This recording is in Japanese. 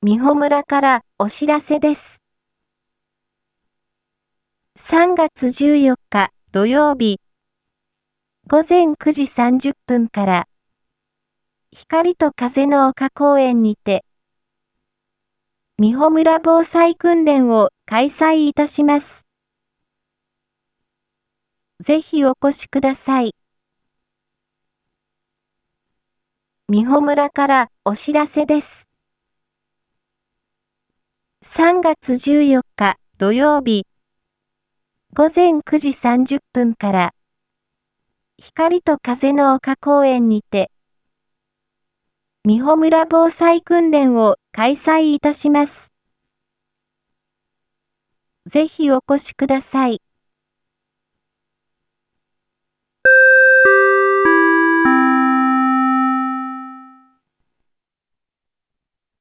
美穂村からお知らせです。3月14日土曜日、午前9時30分から、光と風の丘公園にて、美穂村防災訓練を開催いたします。ぜひお越しください。美穂村からお知らせです。3月14日土曜日、午前9時30分から、光と風の丘公園にて、美穂村防災訓練を開催いたします。ぜひお越しください。